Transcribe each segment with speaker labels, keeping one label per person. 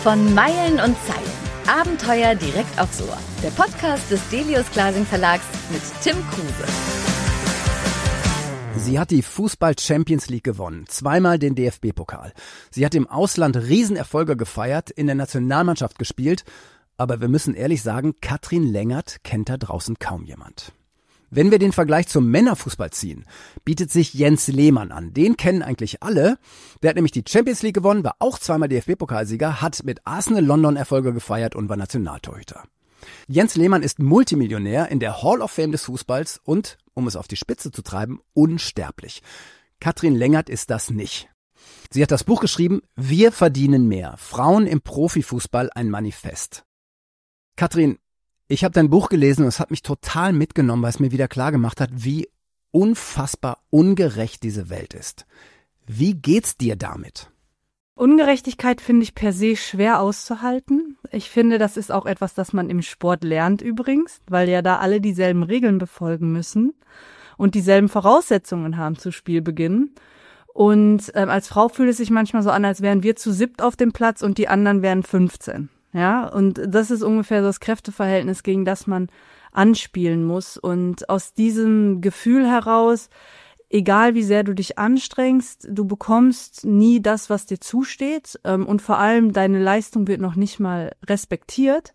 Speaker 1: Von Meilen und Zeilen. Abenteuer direkt aufs Ohr. Der Podcast des Delius Glasing Verlags mit Tim Kruse.
Speaker 2: Sie hat die Fußball-Champions League gewonnen, zweimal den DFB-Pokal. Sie hat im Ausland Riesenerfolge gefeiert, in der Nationalmannschaft gespielt. Aber wir müssen ehrlich sagen, Katrin Lengert kennt da draußen kaum jemand. Wenn wir den Vergleich zum Männerfußball ziehen, bietet sich Jens Lehmann an. Den kennen eigentlich alle. Der hat nämlich die Champions League gewonnen, war auch zweimal DFB-Pokalsieger, hat mit Arsenal London Erfolge gefeiert und war Nationaltorhüter. Jens Lehmann ist Multimillionär in der Hall of Fame des Fußballs und, um es auf die Spitze zu treiben, unsterblich. Katrin Lengert ist das nicht. Sie hat das Buch geschrieben, Wir verdienen mehr. Frauen im Profifußball, ein Manifest. Katrin, ich habe dein Buch gelesen und es hat mich total mitgenommen, weil es mir wieder klar gemacht hat, wie unfassbar ungerecht diese Welt ist. Wie geht's dir damit?
Speaker 3: Ungerechtigkeit finde ich per se schwer auszuhalten. Ich finde, das ist auch etwas, das man im Sport lernt übrigens, weil ja da alle dieselben Regeln befolgen müssen und dieselben Voraussetzungen haben zu Spielbeginn. Und als Frau fühlt es sich manchmal so an, als wären wir zu 7 auf dem Platz und die anderen wären 15. Ja, und das ist ungefähr so das Kräfteverhältnis, gegen das man anspielen muss. Und aus diesem Gefühl heraus, egal wie sehr du dich anstrengst, du bekommst nie das, was dir zusteht. Und vor allem deine Leistung wird noch nicht mal respektiert,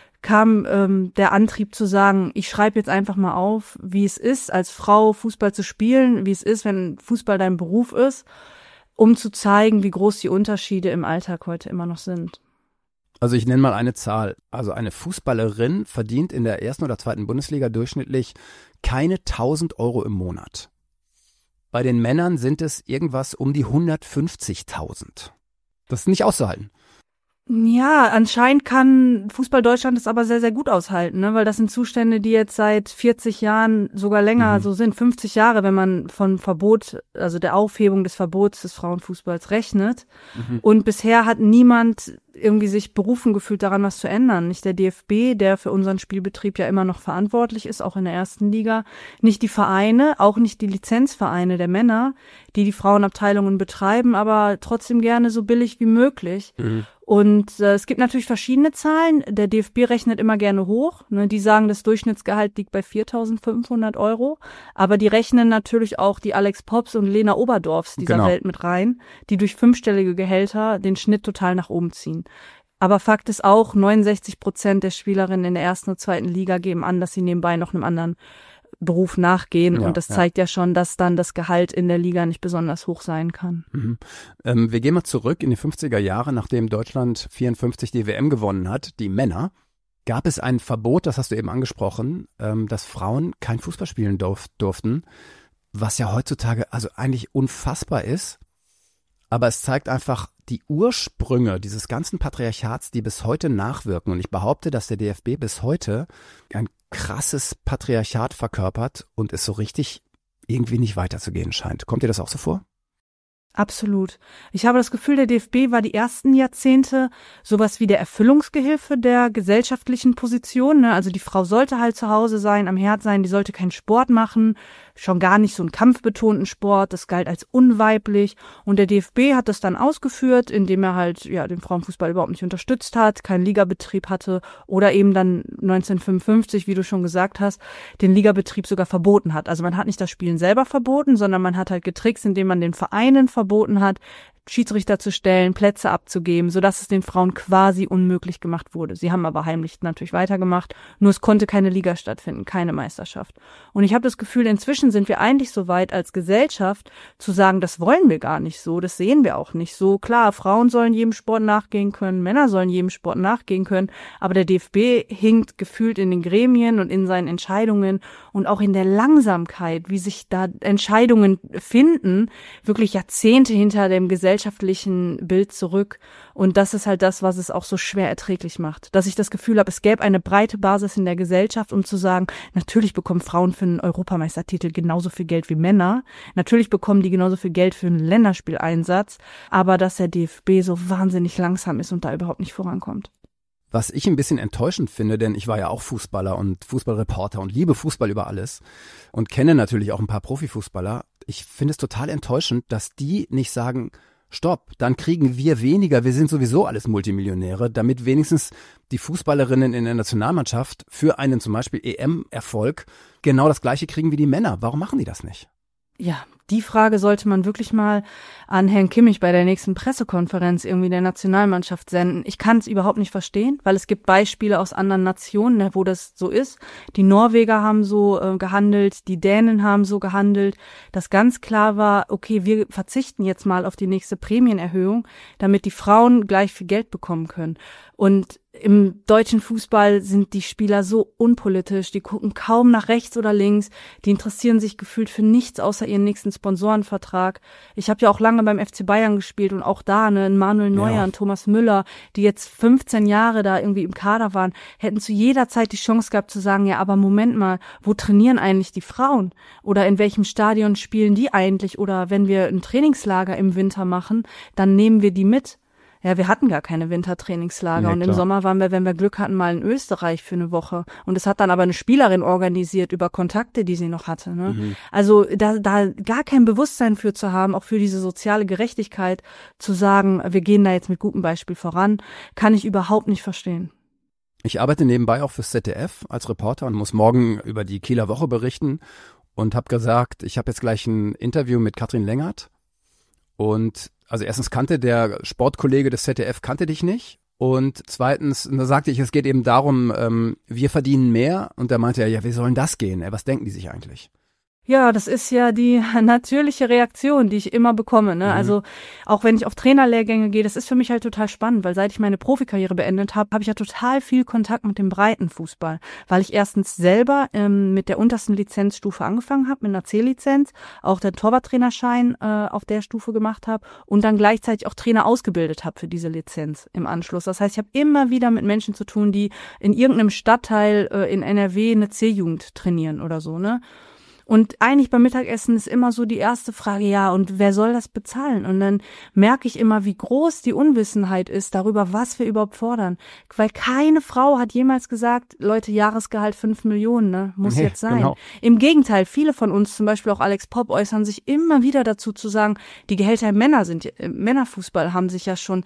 Speaker 3: kam der Antrieb zu sagen, ich schreibe jetzt einfach mal auf, wie es ist, als Frau Fußball zu spielen, wie es ist, wenn Fußball dein Beruf ist, um zu zeigen, wie groß die Unterschiede im Alltag heute immer noch sind.
Speaker 2: Also ich nenne mal eine Zahl. Also eine Fußballerin verdient in der 1. oder 2. Bundesliga durchschnittlich keine 1.000 Euro im Monat. Bei den Männern sind es irgendwas um die 150.000. Das ist nicht auszuhalten.
Speaker 3: Ja, anscheinend kann Fußball Deutschland das aber sehr, sehr gut aushalten, ne? Weil das sind Zustände, die jetzt seit 40 Jahren, sogar länger so sind, 50 Jahre, wenn man von Verbot, also der Aufhebung des Verbots des Frauenfußballs rechnet. Und bisher hat niemand irgendwie sich berufen gefühlt, daran was zu ändern. Nicht der DFB, der für unseren Spielbetrieb ja immer noch verantwortlich ist, auch in der ersten Liga. Nicht die Vereine, auch nicht die Lizenzvereine der Männer, die die Frauenabteilungen betreiben, aber trotzdem gerne so billig wie möglich. Und es gibt natürlich verschiedene Zahlen. Der DFB rechnet immer gerne hoch. Ne? Die sagen, das Durchschnittsgehalt liegt bei 4.500 Euro. Aber die rechnen natürlich auch die Alex Pops und Lena Oberdorfs dieser Welt mit rein, die durch 5-stellige Gehälter den Schnitt total nach oben ziehen. Aber Fakt ist auch, 69% der Spielerinnen in der 1. und 2. Liga geben an, dass sie nebenbei noch einem anderen Beruf nachgehen. Und das zeigt ja schon, dass dann das Gehalt in der Liga nicht besonders hoch sein kann.
Speaker 2: Wir gehen mal zurück in die 50er Jahre, nachdem Deutschland 54 die WM gewonnen hat, die Männer. Gab es ein Verbot, das hast du eben angesprochen, dass Frauen kein Fußball spielen durften, was ja heutzutage also eigentlich unfassbar ist. Aber es zeigt einfach die Ursprünge dieses ganzen Patriarchats, die bis heute nachwirken. Und ich behaupte, dass der DFB bis heute ein krasses Patriarchat verkörpert und es so richtig irgendwie nicht weiterzugehen scheint. Kommt dir das auch so vor?
Speaker 3: Absolut. Ich habe das Gefühl, der DFB war die ersten Jahrzehnte sowas wie der Erfüllungsgehilfe der gesellschaftlichen Position. Ne? Also die Frau sollte halt zu Hause sein, am Herd sein, die sollte keinen Sport machen, schon gar nicht so einen kampfbetonten Sport. Das galt als unweiblich. Und der DFB hat das dann ausgeführt, indem er halt den Frauenfußball überhaupt nicht unterstützt hat, keinen Ligabetrieb hatte oder eben dann 1955, wie du schon gesagt hast, den Ligabetrieb sogar verboten hat. Also man hat nicht das Spielen selber verboten, sondern man hat halt getrickst, indem man den Vereinen verboten hat, Schiedsrichter zu stellen, Plätze abzugeben, sodass es den Frauen quasi unmöglich gemacht wurde. Sie haben aber heimlich natürlich weitergemacht, nur es konnte keine Liga stattfinden, keine Meisterschaft. Und ich habe das Gefühl, inzwischen sind wir eigentlich so weit als Gesellschaft zu sagen, das wollen wir gar nicht so, das sehen wir auch nicht so. Klar, Frauen sollen jedem Sport nachgehen können, Männer sollen jedem Sport nachgehen können, aber der DFB hinkt gefühlt in den Gremien und in seinen Entscheidungen und auch in der Langsamkeit, wie sich da Entscheidungen finden, wirklich Jahrzehnte hinter dem gesellschaftlichen Bild zurück. Und das ist halt das, was es auch so schwer erträglich macht. Dass ich das Gefühl habe, es gäbe eine breite Basis in der Gesellschaft, um zu sagen, natürlich bekommen Frauen für einen Europameistertitel genauso viel Geld wie Männer. Natürlich bekommen die genauso viel Geld für einen Länderspieleinsatz. Aber dass der DFB so wahnsinnig langsam ist und da überhaupt nicht vorankommt.
Speaker 2: Was ich ein bisschen enttäuschend finde, denn ich war ja auch Fußballer und Fußballreporter und liebe Fußball über alles und kenne natürlich auch ein paar Profifußballer. Ich finde es total enttäuschend, dass die nicht sagen, stopp, dann kriegen wir weniger, wir sind sowieso alles Multimillionäre, damit wenigstens die Fußballerinnen in der Nationalmannschaft für einen zum Beispiel EM-Erfolg genau das Gleiche kriegen wie die Männer. Warum machen die das nicht?
Speaker 3: Ja, die Frage sollte man wirklich mal an Herrn Kimmich bei der nächsten Pressekonferenz irgendwie der Nationalmannschaft senden. Ich kann es überhaupt nicht verstehen, weil es gibt Beispiele aus anderen Nationen, wo das so ist. Die Norweger haben so gehandelt, die Dänen haben so gehandelt, dass ganz klar war, okay, wir verzichten jetzt mal auf die nächste Prämienerhöhung, damit die Frauen gleich viel Geld bekommen können. Und im deutschen Fußball sind die Spieler so unpolitisch, die gucken kaum nach rechts oder links, die interessieren sich gefühlt für nichts außer ihren nächsten Sponsorenvertrag. Ich habe ja auch lange beim FC Bayern gespielt und auch da, ein Manuel Neuer und Thomas Müller, die jetzt 15 Jahre da irgendwie im Kader waren, hätten zu jeder Zeit die Chance gehabt zu sagen, ja, aber Moment mal, wo trainieren eigentlich die Frauen? Oder in welchem Stadion spielen die eigentlich? Oder wenn wir ein Trainingslager im Winter machen, dann nehmen wir die mit. Ja, wir hatten gar keine Wintertrainingslager und im Sommer waren wir, wenn wir Glück hatten, mal in Österreich für eine Woche. Und es hat dann aber eine Spielerin organisiert über Kontakte, die sie noch hatte. Ne? Mhm. Also da gar kein Bewusstsein für zu haben, auch für diese soziale Gerechtigkeit, zu sagen, wir gehen da jetzt mit gutem Beispiel voran, kann ich überhaupt nicht verstehen.
Speaker 2: Ich arbeite nebenbei auch fürs ZDF als Reporter und muss morgen über die Kieler Woche berichten und habe gesagt, ich habe jetzt gleich ein Interview mit Kathrin Lengert und also erstens kannte der Sportkollege des ZDF kannte dich nicht und zweitens, da sagte ich, es geht eben darum, wir verdienen mehr und da meinte er, ja, wie soll denn das gehen? Was denken die sich eigentlich?
Speaker 3: Ja, das ist ja die natürliche Reaktion, die ich immer bekomme, ne? Also auch wenn ich auf Trainerlehrgänge gehe, das ist für mich halt total spannend, weil seit ich meine Profikarriere beendet habe, habe ich ja total viel Kontakt mit dem Breitenfußball, weil ich erstens selber mit der untersten Lizenzstufe angefangen habe, mit einer C-Lizenz, auch den Torwarttrainerschein auf der Stufe gemacht habe und dann gleichzeitig auch Trainer ausgebildet habe für diese Lizenz im Anschluss. Das heißt, ich habe immer wieder mit Menschen zu tun, die in irgendeinem Stadtteil in NRW eine C-Jugend trainieren oder so, ne? Und eigentlich beim Mittagessen ist immer so die erste Frage, ja, und wer soll das bezahlen? Und dann merke ich immer, wie groß die Unwissenheit ist darüber, was wir überhaupt fordern. Weil keine Frau hat jemals gesagt, Leute, Jahresgehalt 5 Millionen, ne, muss jetzt sein. Genau. Im Gegenteil, viele von uns, zum Beispiel auch Alex Popp, äußern sich immer wieder dazu zu sagen, die Gehälter im Männerfußball haben sich ja schon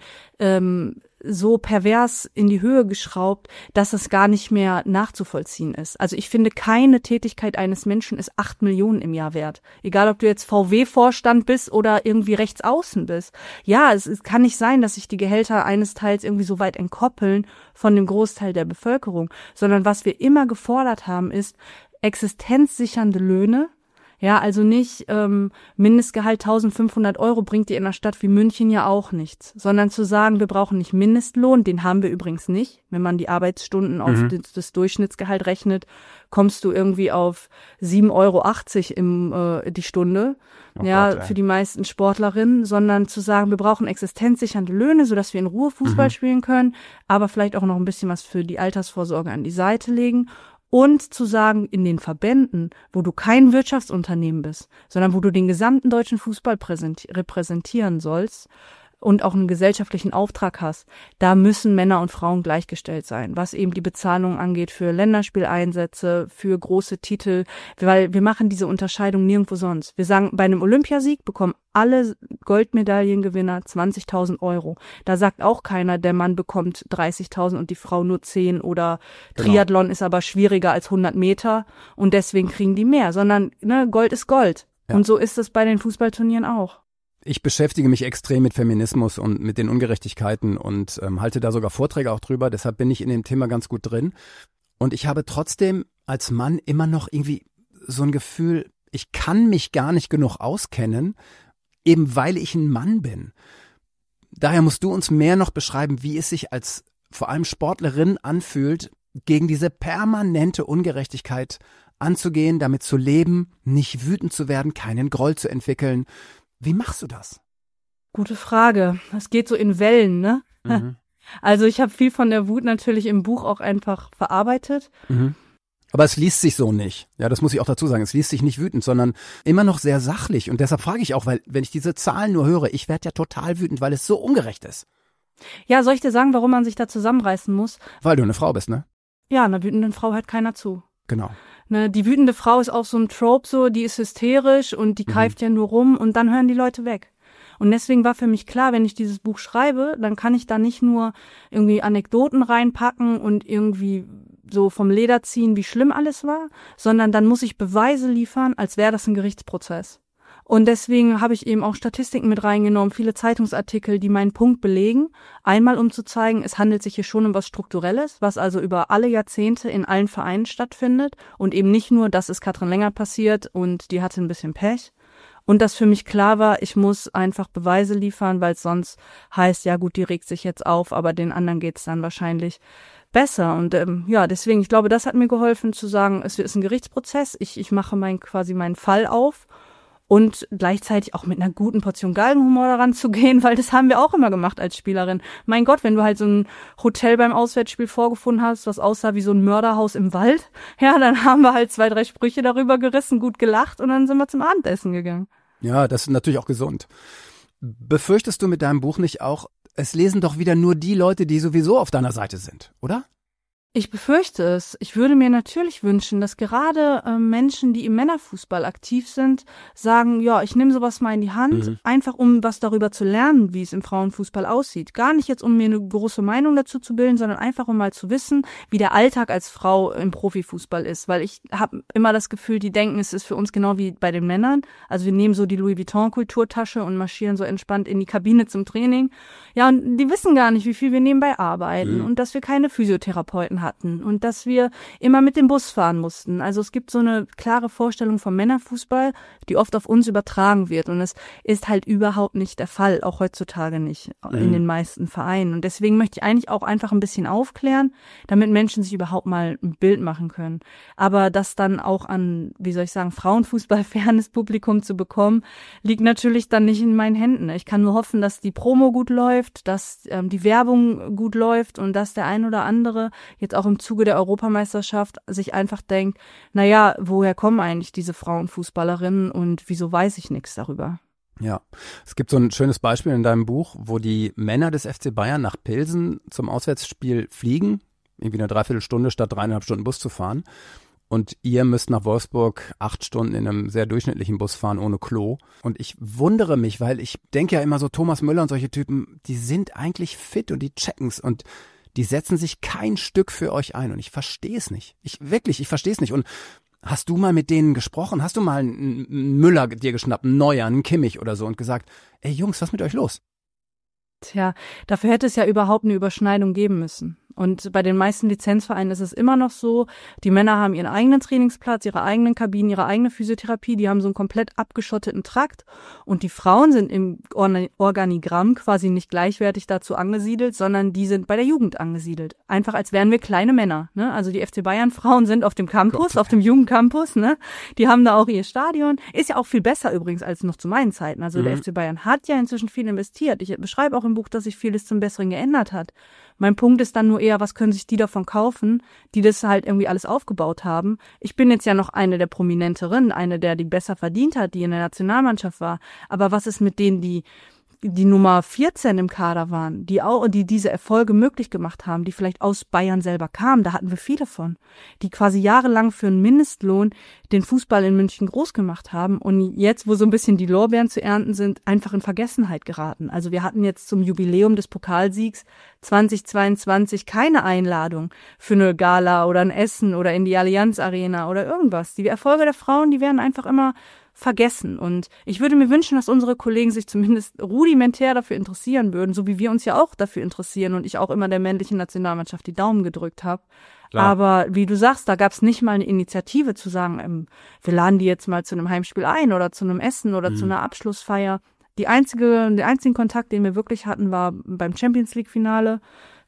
Speaker 3: so pervers in die Höhe geschraubt, dass es gar nicht mehr nachzuvollziehen ist. Also ich finde, keine Tätigkeit eines Menschen ist 8 Millionen im Jahr wert. Egal, ob du jetzt VW-Vorstand bist oder irgendwie rechts außen bist. Ja, es kann nicht sein, dass sich die Gehälter eines Teils irgendwie so weit entkoppeln von dem Großteil der Bevölkerung, sondern was wir immer gefordert haben, ist existenzsichernde Löhne. Ja, also nicht Mindestgehalt 1.500 € bringt dir in einer Stadt wie München ja auch nichts, sondern zu sagen, wir brauchen nicht Mindestlohn, den haben wir übrigens nicht. Wenn man die Arbeitsstunden auf das Durchschnittsgehalt rechnet, kommst du irgendwie auf 7,80 € die Stunde, für die meisten Sportlerinnen, sondern zu sagen, wir brauchen existenzsichernde Löhne, sodass wir in Ruhe Fußball spielen können, aber vielleicht auch noch ein bisschen was für die Altersvorsorge an die Seite legen. Und zu sagen, in den Verbänden, wo du kein Wirtschaftsunternehmen bist, sondern wo du den gesamten deutschen Fußball repräsentieren sollst und auch einen gesellschaftlichen Auftrag hast, da müssen Männer und Frauen gleichgestellt sein, was eben die Bezahlung angeht für Länderspieleinsätze, für große Titel, weil wir machen diese Unterscheidung nirgendwo sonst. Wir sagen, bei einem Olympiasieg bekommen alle Goldmedaillengewinner 20.000 €. Da sagt auch keiner, der Mann bekommt 30.000 und die Frau nur 10 oder Triathlon ist aber schwieriger als 100 Meter und deswegen kriegen die mehr, sondern Gold ist Gold. Ja. Und so ist es bei den Fußballturnieren auch.
Speaker 2: Ich beschäftige mich extrem mit Feminismus und mit den Ungerechtigkeiten und halte da sogar Vorträge auch drüber. Deshalb bin ich in dem Thema ganz gut drin. Und ich habe trotzdem als Mann immer noch irgendwie so ein Gefühl, ich kann mich gar nicht genug auskennen, eben weil ich ein Mann bin. Daher musst du uns mehr noch beschreiben, wie es sich als vor allem Sportlerin anfühlt, gegen diese permanente Ungerechtigkeit anzugehen, damit zu leben, nicht wütend zu werden, keinen Groll zu entwickeln. Wie machst du das?
Speaker 3: Gute Frage. Es geht so in Wellen, ne? Mhm. Also ich habe viel von der Wut natürlich im Buch auch einfach verarbeitet.
Speaker 2: Mhm. Aber es liest sich so nicht. Ja, das muss ich auch dazu sagen. Es liest sich nicht wütend, sondern immer noch sehr sachlich. Und deshalb frage ich auch, weil wenn ich diese Zahlen nur höre, ich werde ja total wütend, weil es so ungerecht ist.
Speaker 3: Ja, soll ich dir sagen, warum man sich da zusammenreißen muss?
Speaker 2: Weil du eine Frau bist, ne?
Speaker 3: Ja, einer wütenden Frau hört keiner zu.
Speaker 2: Genau.
Speaker 3: Ne, die wütende Frau ist auch so ein Trope so, die ist hysterisch und die keift ja nur rum und dann hören die Leute weg. Und deswegen war für mich klar, wenn ich dieses Buch schreibe, dann kann ich da nicht nur irgendwie Anekdoten reinpacken und irgendwie so vom Leder ziehen, wie schlimm alles war, sondern dann muss ich Beweise liefern, als wäre das ein Gerichtsprozess. Und deswegen habe ich eben auch Statistiken mit reingenommen, viele Zeitungsartikel, die meinen Punkt belegen. Einmal, um zu zeigen, es handelt sich hier schon um was Strukturelles, was also über alle Jahrzehnte in allen Vereinen stattfindet und eben nicht nur, das ist Katrin Lengert passiert und die hatte ein bisschen Pech. Und dass für mich klar war, ich muss einfach Beweise liefern, weil es sonst heißt, ja gut, die regt sich jetzt auf, aber den anderen geht's dann wahrscheinlich besser. Und deswegen, ich glaube, das hat mir geholfen zu sagen, es ist ein Gerichtsprozess, ich mache quasi meinen Fall auf. Und gleichzeitig auch mit einer guten Portion Galgenhumor daran zu gehen, weil das haben wir auch immer gemacht als Spielerin. Mein Gott, wenn du halt so ein Hotel beim Auswärtsspiel vorgefunden hast, was aussah wie so ein Mörderhaus im Wald, ja, dann haben wir halt 2, 3 Sprüche darüber gerissen, gut gelacht und dann sind wir zum Abendessen gegangen.
Speaker 2: Ja, das ist natürlich auch gesund. Befürchtest du mit deinem Buch nicht auch, es lesen doch wieder nur die Leute, die sowieso auf deiner Seite sind, oder?
Speaker 3: Ich befürchte es. Ich würde mir natürlich wünschen, dass gerade Menschen, die im Männerfußball aktiv sind, sagen, ja, ich nehme sowas mal in die Hand, einfach um was darüber zu lernen, wie es im Frauenfußball aussieht. Gar nicht jetzt, um mir eine große Meinung dazu zu bilden, sondern einfach, um mal zu wissen, wie der Alltag als Frau im Profifußball ist. Weil ich habe immer das Gefühl, die denken, es ist für uns genau wie bei den Männern. Also wir nehmen so die Louis Vuitton-Kulturtasche und marschieren so entspannt in die Kabine zum Training. Ja, und die wissen gar nicht, wie viel wir nebenbei arbeiten und dass wir keine Physiotherapeuten hatten und dass wir immer mit dem Bus fahren mussten. Also es gibt so eine klare Vorstellung vom Männerfußball, die oft auf uns übertragen wird und es ist halt überhaupt nicht der Fall, auch heutzutage nicht in den meisten Vereinen. Und deswegen möchte ich eigentlich auch einfach ein bisschen aufklären, damit Menschen sich überhaupt mal ein Bild machen können. Aber das dann auch an, wie soll ich sagen, Frauenfußball-fernes Publikum zu bekommen, liegt natürlich dann nicht in meinen Händen. Ich kann nur hoffen, dass die Promo gut läuft, dass die Werbung gut läuft und dass der ein oder andere jetzt auch im Zuge der Europameisterschaft sich einfach denkt, naja, woher kommen eigentlich diese Frauenfußballerinnen und wieso weiß ich nichts darüber?
Speaker 2: Ja, es gibt so ein schönes Beispiel in deinem Buch, wo die Männer des FC Bayern nach Pilsen zum Auswärtsspiel fliegen, irgendwie eine Dreiviertelstunde statt 3,5 Stunden Bus zu fahren. Und ihr müsst nach Wolfsburg 8 Stunden in einem sehr durchschnittlichen Bus fahren ohne Klo. Und ich wundere mich, weil ich denke ja immer so, Thomas Müller und solche Typen, die sind eigentlich fit und die checken's und die setzen sich kein Stück für euch ein. Und ich verstehe es nicht. Ich verstehe es nicht. Und hast du mal mit denen gesprochen? Hast du mal einen Müller dir geschnappt, einen Neuer, einen Kimmich oder so und gesagt, ey Jungs, was ist mit euch los?
Speaker 3: Tja, dafür hätte es ja überhaupt eine Überschneidung geben müssen. Und bei den meisten Lizenzvereinen ist es immer noch so, die Männer haben ihren eigenen Trainingsplatz, ihre eigenen Kabinen, ihre eigene Physiotherapie, die haben so einen komplett abgeschotteten Trakt und die Frauen sind im Organigramm quasi nicht gleichwertig dazu angesiedelt, sondern die sind bei der Jugend angesiedelt. Einfach als wären wir kleine Männer, ne? Also die FC Bayern Frauen sind auf dem Campus, auf dem Jugendcampus, ne? Die haben da auch ihr Stadion. Ist ja auch viel besser übrigens als noch zu meinen Zeiten. Also der FC Bayern hat ja inzwischen viel investiert. Ich beschreibe auch im Buch, dass sich vieles zum Besseren geändert hat. Mein Punkt ist dann nur eher, was können sich die davon kaufen, die das halt irgendwie alles aufgebaut haben. Ich bin jetzt ja noch eine der Prominenteren, eine der, die besser verdient hat, die in der Nationalmannschaft war. Aber was ist mit denen, die Nummer 14 im Kader waren, die diese Erfolge möglich gemacht haben, die vielleicht aus Bayern selber kamen, da hatten wir viele von, die quasi jahrelang für einen Mindestlohn den Fußball in München groß gemacht haben und jetzt, wo so ein bisschen die Lorbeeren zu ernten sind, einfach in Vergessenheit geraten. Also wir hatten jetzt zum Jubiläum des Pokalsiegs 2022 keine Einladung für eine Gala oder ein Essen oder in die Allianz Arena oder irgendwas. Die Erfolge der Frauen, die werden einfach immer vergessen. Und ich würde mir wünschen, dass unsere Kollegen sich zumindest rudimentär dafür interessieren würden, so wie wir uns ja auch dafür interessieren und ich auch immer der männlichen Nationalmannschaft die Daumen gedrückt habe. Aber wie du sagst, da gab es nicht mal eine Initiative zu sagen, wir laden die jetzt mal zu einem Heimspiel ein oder zu einem Essen oder zu einer Abschlussfeier. Der einzige Kontakt, den wir wirklich hatten, war beim Champions League Finale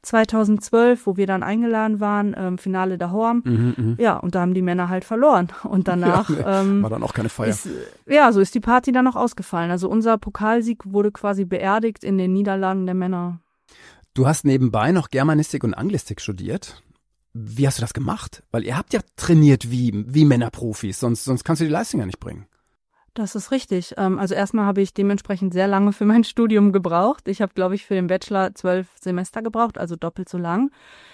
Speaker 3: 2012, wo wir dann eingeladen waren, Finale der Horm. Ja, und da haben die Männer halt verloren. Und danach
Speaker 2: war dann auch keine Feier.
Speaker 3: So ist die Party dann auch ausgefallen. Also unser Pokalsieg wurde quasi beerdigt in den Niederlagen der Männer.
Speaker 2: Du hast nebenbei noch Germanistik und Anglistik studiert. Wie hast du das gemacht? Weil ihr habt ja trainiert wie Männerprofis, sonst kannst du die Leistung ja nicht bringen.
Speaker 3: Das ist richtig. Also erstmal habe ich dementsprechend sehr lange für mein Studium gebraucht. Ich habe, glaube ich, für den Bachelor 12 Semester gebraucht, also doppelt so lang.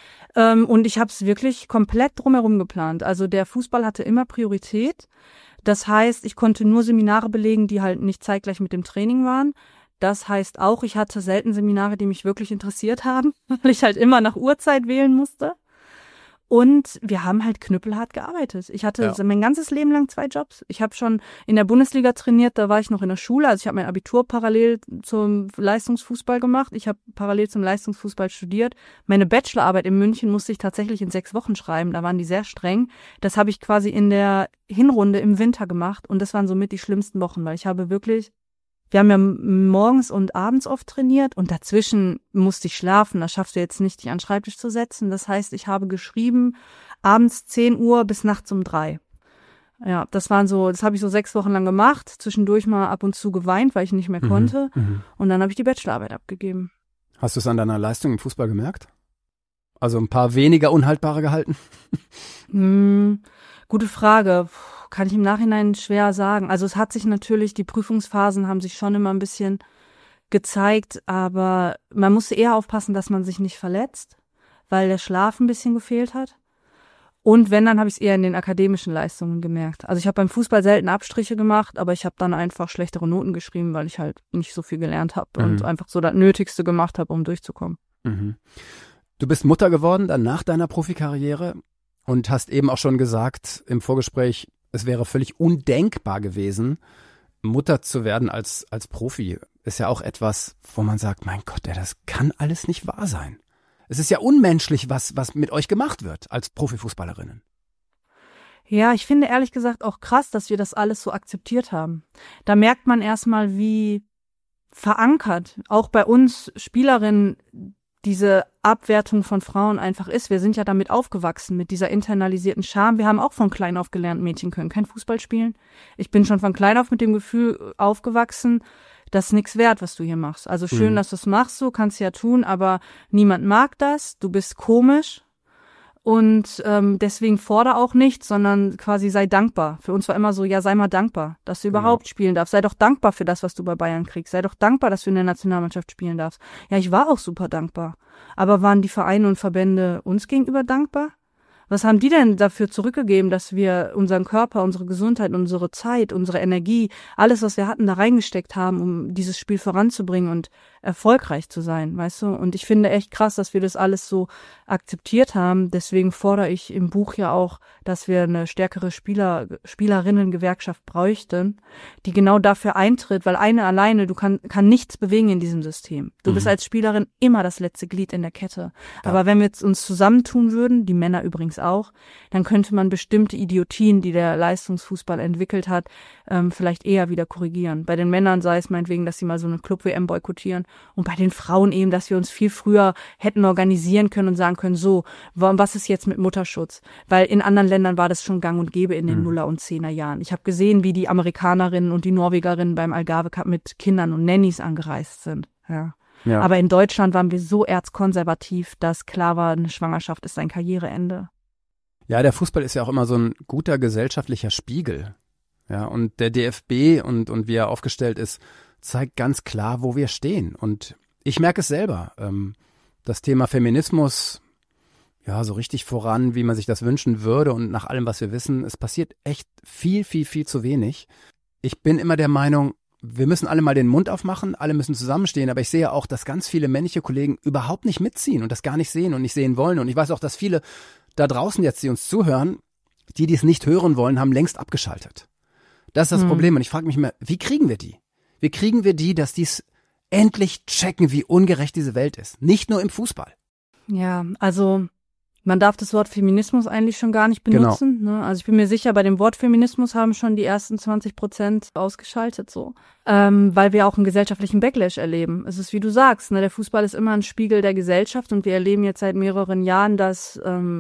Speaker 3: Und ich habe es wirklich komplett drumherum geplant. Also der Fußball hatte immer Priorität. Das heißt, ich konnte nur Seminare belegen, die halt nicht zeitgleich mit dem Training waren. Das heißt auch, ich hatte selten Seminare, die mich wirklich interessiert haben, weil ich halt immer nach Uhrzeit wählen musste. Und wir haben halt knüppelhart gearbeitet. Ich hatte mein ganzes Leben lang 2 Jobs. Ich habe schon in der Bundesliga trainiert, da war ich noch in der Schule. Also ich habe mein Abitur parallel zum Leistungsfußball gemacht. Ich habe parallel zum Leistungsfußball studiert. Meine Bachelorarbeit in München musste ich tatsächlich in 6 Wochen schreiben. Da waren die sehr streng. Das habe ich quasi in der Hinrunde im Winter gemacht. Und das waren somit die schlimmsten Wochen, weil ich habe wirklich... Wir haben ja morgens und abends oft trainiert und dazwischen musste ich schlafen. Das schaffst du jetzt nicht, dich an den Schreibtisch zu setzen. Das heißt, ich habe geschrieben abends 10 Uhr bis nachts um 3. Ja, das habe ich so 6 Wochen lang gemacht. Zwischendurch mal ab und zu geweint, weil ich nicht mehr konnte. Und dann habe ich die Bachelorarbeit abgegeben.
Speaker 2: Hast du es an deiner Leistung im Fußball gemerkt? Also ein paar weniger unhaltbare gehalten?
Speaker 3: Gute Frage. Kann ich im Nachhinein schwer sagen. Also es hat sich natürlich, die Prüfungsphasen haben sich schon immer ein bisschen gezeigt, aber man musste eher aufpassen, dass man sich nicht verletzt, weil der Schlaf ein bisschen gefehlt hat. Und wenn, dann habe ich es eher in den akademischen Leistungen gemerkt. Also ich habe beim Fußball selten Abstriche gemacht, aber ich habe dann einfach schlechtere Noten geschrieben, weil ich halt nicht so viel gelernt habe und einfach so das Nötigste gemacht habe, um durchzukommen.
Speaker 2: Du bist Mutter geworden dann nach deiner Profikarriere und hast eben auch schon gesagt im Vorgespräch, es wäre völlig undenkbar gewesen, Mutter zu werden als Profi. Ist ja auch etwas, wo man sagt, mein Gott, das kann alles nicht wahr sein. Es ist ja unmenschlich, was mit euch gemacht wird als Profifußballerinnen.
Speaker 3: Ja, ich finde ehrlich gesagt auch krass, dass wir das alles so akzeptiert haben. Da merkt man erstmal, wie verankert auch bei uns Spielerinnen diese Abwertung von Frauen einfach ist. Wir sind ja damit aufgewachsen, mit dieser internalisierten Scham. Wir haben auch von klein auf gelernt, Mädchen können kein Fußball spielen. Ich bin schon von klein auf mit dem Gefühl aufgewachsen, das ist nichts wert, was du hier machst. Also schön, dass du es machst, so kannst du ja tun, aber niemand mag das, du bist komisch und deswegen fordere auch nichts, sondern quasi sei dankbar. Für uns war immer so, ja, sei mal dankbar, dass du überhaupt spielen darfst. Sei doch dankbar für das, was du bei Bayern kriegst. Sei doch dankbar, dass du in der Nationalmannschaft spielen darfst. Ja, ich war auch super dankbar. Aber waren die Vereine und Verbände uns gegenüber dankbar? Was haben die denn dafür zurückgegeben, dass wir unseren Körper, unsere Gesundheit, unsere Zeit, unsere Energie, alles, was wir hatten, da reingesteckt haben, um dieses Spiel voranzubringen und erfolgreich zu sein, weißt du? Und ich finde echt krass, dass wir das alles so akzeptiert haben. Deswegen fordere ich im Buch ja auch, dass wir eine stärkere Spielerinnen-Gewerkschaft bräuchten, die genau dafür eintritt, weil eine alleine, kann nichts bewegen in diesem System. Du bist als Spielerin immer das letzte Glied in der Kette. Ja. Aber wenn wir uns zusammentun würden, die Männer übrigens auch, dann könnte man bestimmte Idiotien, die der Leistungsfußball entwickelt hat, vielleicht eher wieder korrigieren. Bei den Männern sei es meinetwegen, dass sie mal so eine Club-WM boykottieren und bei den Frauen eben, dass wir uns viel früher hätten organisieren können und sagen können, so, was ist jetzt mit Mutterschutz? Weil in anderen Ländern war das schon gang und gäbe in den Nuller- und Zehnerjahren. Ich habe gesehen, wie die Amerikanerinnen und die Norwegerinnen beim Algarve Cup mit Kindern und Nannies angereist sind. Ja. Aber in Deutschland waren wir so erzkonservativ, dass klar war, eine Schwangerschaft ist ein Karriereende.
Speaker 2: Ja, der Fußball ist ja auch immer so ein guter gesellschaftlicher Spiegel. Ja, und der DFB und wie er aufgestellt ist, zeigt ganz klar, wo wir stehen. Und ich merke es selber. Das Thema Feminismus, ja, so richtig voran, wie man sich das wünschen würde und nach allem, was wir wissen, es passiert echt viel, viel, viel zu wenig. Ich bin immer der Meinung, wir müssen alle mal den Mund aufmachen, alle müssen zusammenstehen, aber ich sehe auch, dass ganz viele männliche Kollegen überhaupt nicht mitziehen und das gar nicht sehen und nicht sehen wollen. Und ich weiß auch, dass viele da draußen jetzt, die uns zuhören, die es nicht hören wollen, haben längst abgeschaltet. Das ist das Problem. Und ich frage mich immer, wie kriegen wir die? Wie kriegen wir die, dass die es endlich checken, wie ungerecht diese Welt ist? Nicht nur im Fußball.
Speaker 3: Ja, also man darf das Wort Feminismus eigentlich schon gar nicht benutzen. Genau. Ne? Also ich bin mir sicher, bei dem Wort Feminismus haben schon die ersten 20% ausgeschaltet, so, weil wir auch einen gesellschaftlichen Backlash erleben. Es ist, wie du sagst, ne, der Fußball ist immer ein Spiegel der Gesellschaft und wir erleben jetzt seit mehreren Jahren, dass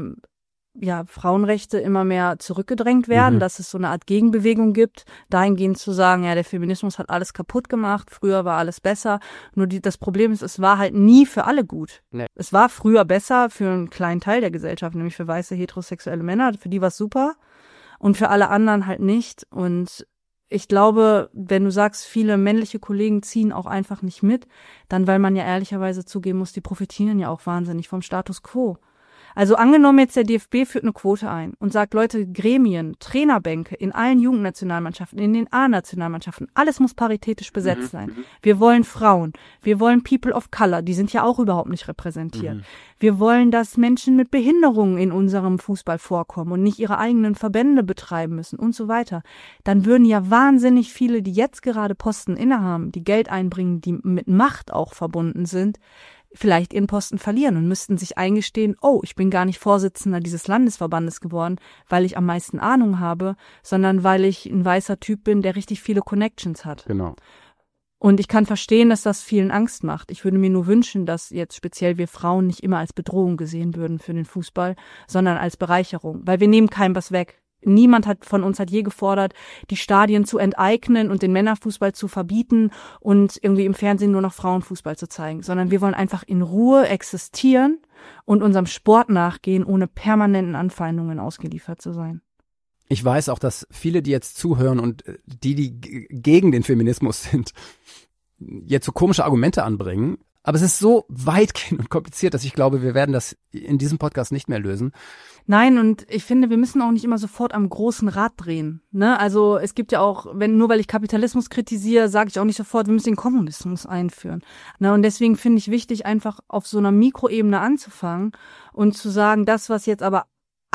Speaker 3: Frauenrechte immer mehr zurückgedrängt werden, dass es so eine Art Gegenbewegung gibt, dahingehend zu sagen, ja, der Feminismus hat alles kaputt gemacht, früher war alles besser. Nur das Problem ist, es war halt nie für alle gut. Nee. Es war früher besser für einen kleinen Teil der Gesellschaft, nämlich für weiße heterosexuelle Männer, für die war es super und für alle anderen halt nicht. Und ich glaube, wenn du sagst, viele männliche Kollegen ziehen auch einfach nicht mit, dann, weil man ja ehrlicherweise zugeben muss, die profitieren ja auch wahnsinnig vom Status quo. Also angenommen jetzt der DFB führt eine Quote ein und sagt, Leute, Gremien, Trainerbänke in allen Jugendnationalmannschaften, in den A-Nationalmannschaften, alles muss paritätisch besetzt sein. Wir wollen Frauen, wir wollen People of Color, die sind ja auch überhaupt nicht repräsentiert. Wir wollen, dass Menschen mit Behinderungen in unserem Fußball vorkommen und nicht ihre eigenen Verbände betreiben müssen und so weiter. Dann würden ja wahnsinnig viele, die jetzt gerade Posten innehaben, die Geld einbringen, die mit Macht auch verbunden sind, vielleicht ihren Posten verlieren und müssten sich eingestehen, oh, ich bin gar nicht Vorsitzender dieses Landesverbandes geworden, weil ich am meisten Ahnung habe, sondern weil ich ein weißer Typ bin, der richtig viele Connections hat.
Speaker 2: Genau.
Speaker 3: Und ich kann verstehen, dass das vielen Angst macht. Ich würde mir nur wünschen, dass jetzt speziell wir Frauen nicht immer als Bedrohung gesehen würden für den Fußball, sondern als Bereicherung, weil wir nehmen keinem was weg. Niemand von uns hat je gefordert, die Stadien zu enteignen und den Männerfußball zu verbieten und irgendwie im Fernsehen nur noch Frauenfußball zu zeigen, sondern wir wollen einfach in Ruhe existieren und unserem Sport nachgehen, ohne permanenten Anfeindungen ausgeliefert zu sein.
Speaker 2: Ich weiß auch, dass viele, die jetzt zuhören und die gegen den Feminismus sind, jetzt so komische Argumente anbringen. Aber es ist so weitgehend und kompliziert, dass ich glaube, wir werden das in diesem Podcast nicht mehr lösen.
Speaker 3: Nein, und ich finde, wir müssen auch nicht immer sofort am großen Rad drehen. Ne? Also es gibt ja auch, nur weil ich Kapitalismus kritisiere, sage ich auch nicht sofort, wir müssen den Kommunismus einführen. Ne? Und deswegen finde ich wichtig, einfach auf so einer Mikroebene anzufangen und zu sagen, das, was jetzt aber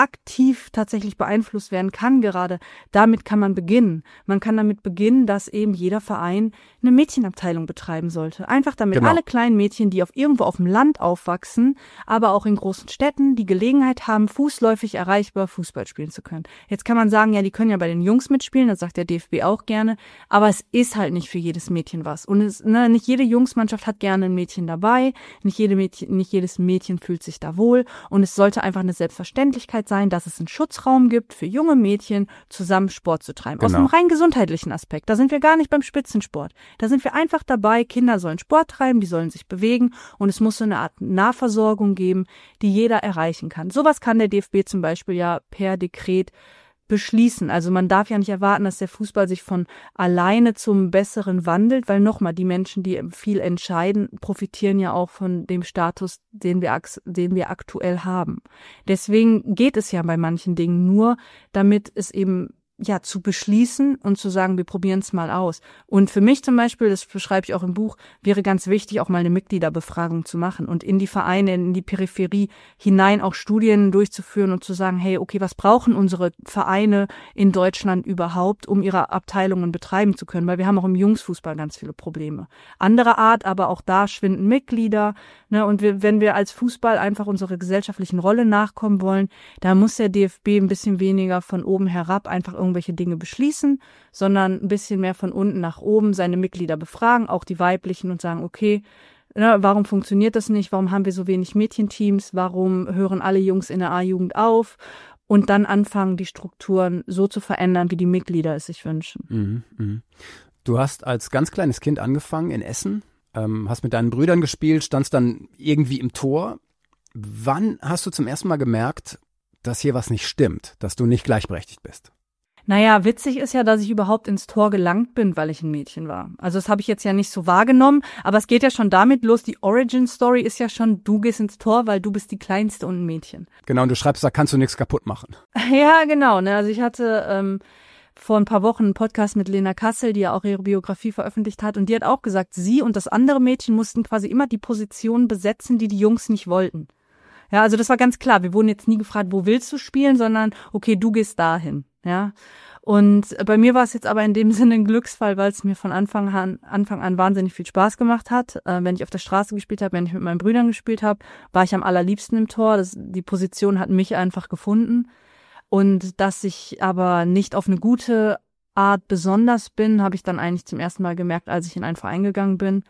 Speaker 3: aktiv tatsächlich beeinflusst werden kann gerade, damit kann man beginnen. Man kann damit beginnen, dass eben jeder Verein eine Mädchenabteilung betreiben sollte. Einfach damit alle kleinen Mädchen, die irgendwo auf dem Land aufwachsen, aber auch in großen Städten, die Gelegenheit haben, fußläufig erreichbar Fußball spielen zu können. Jetzt kann man sagen, ja, die können ja bei den Jungs mitspielen, das sagt der DFB auch gerne, aber es ist halt nicht für jedes Mädchen was. Und nicht jede Jungsmannschaft hat gerne ein Mädchen dabei, nicht jedes Mädchen fühlt sich da wohl und es sollte einfach eine Selbstverständlichkeit sein, dass es einen Schutzraum gibt für junge Mädchen, zusammen Sport zu treiben. Aus einem rein gesundheitlichen Aspekt. Da sind wir gar nicht beim Spitzensport. Da sind wir einfach dabei, Kinder sollen Sport treiben, die sollen sich bewegen und es muss so eine Art Nahversorgung geben, die jeder erreichen kann. Sowas kann der DFB zum Beispiel ja per Dekret beschließen. Also man darf ja nicht erwarten, dass der Fußball sich von alleine zum Besseren wandelt, weil nochmal, die Menschen, die viel entscheiden, profitieren ja auch von dem Status, den wir aktuell haben. Deswegen geht es ja bei manchen Dingen nur, damit es eben zu beschließen und zu sagen, wir probieren es mal aus. Und für mich zum Beispiel, das beschreibe ich auch im Buch, wäre ganz wichtig, auch mal eine Mitgliederbefragung zu machen und in die Vereine, in die Peripherie hinein auch Studien durchzuführen und zu sagen, hey, okay, was brauchen unsere Vereine in Deutschland überhaupt, um ihre Abteilungen betreiben zu können? Weil wir haben auch im Jungsfußball ganz viele Probleme. Andere Art, aber auch da schwinden Mitglieder. Ne? Und wenn wir als Fußball einfach unserer gesellschaftlichen Rolle nachkommen wollen, da muss der DFB ein bisschen weniger von oben herab einfach irgendwelche Dinge beschließen, sondern ein bisschen mehr von unten nach oben seine Mitglieder befragen, auch die weiblichen, und sagen, okay, warum funktioniert das nicht? Warum haben wir so wenig Mädchenteams? Warum hören alle Jungs in der A-Jugend auf? Und dann anfangen, die Strukturen so zu verändern, wie die Mitglieder es sich wünschen.
Speaker 2: Du hast als ganz kleines Kind angefangen in Essen, hast mit deinen Brüdern gespielt, standst dann irgendwie im Tor. Wann hast du zum ersten Mal gemerkt, dass hier was nicht stimmt, dass du nicht gleichberechtigt bist?
Speaker 3: Naja, witzig ist ja, dass ich überhaupt ins Tor gelangt bin, weil ich ein Mädchen war. Also das habe ich jetzt ja nicht so wahrgenommen, aber es geht ja schon damit los, die Origin-Story ist ja schon, du gehst ins Tor, weil du bist die Kleinste und ein Mädchen.
Speaker 2: Genau, und du schreibst, da kannst du nichts kaputt machen.
Speaker 3: Ja, genau. Ne? Also ich hatte vor ein paar Wochen einen Podcast mit Lena Kassel, die ja auch ihre Biografie veröffentlicht hat, und die hat auch gesagt, sie und das andere Mädchen mussten quasi immer die Position besetzen, die Jungs nicht wollten. Ja, also das war ganz klar. Wir wurden jetzt nie gefragt, wo willst du spielen, sondern okay, du gehst dahin. Ja, und bei mir war es jetzt aber in dem Sinne ein Glücksfall, weil es mir von Anfang an wahnsinnig viel Spaß gemacht hat. Wenn ich auf der Straße gespielt habe, wenn ich mit meinen Brüdern gespielt habe, war ich am allerliebsten im Tor. Die Position hat mich einfach gefunden. Und dass ich aber nicht auf eine gute Art besonders bin, habe ich dann eigentlich zum ersten Mal gemerkt, als ich in einen Verein gegangen bin.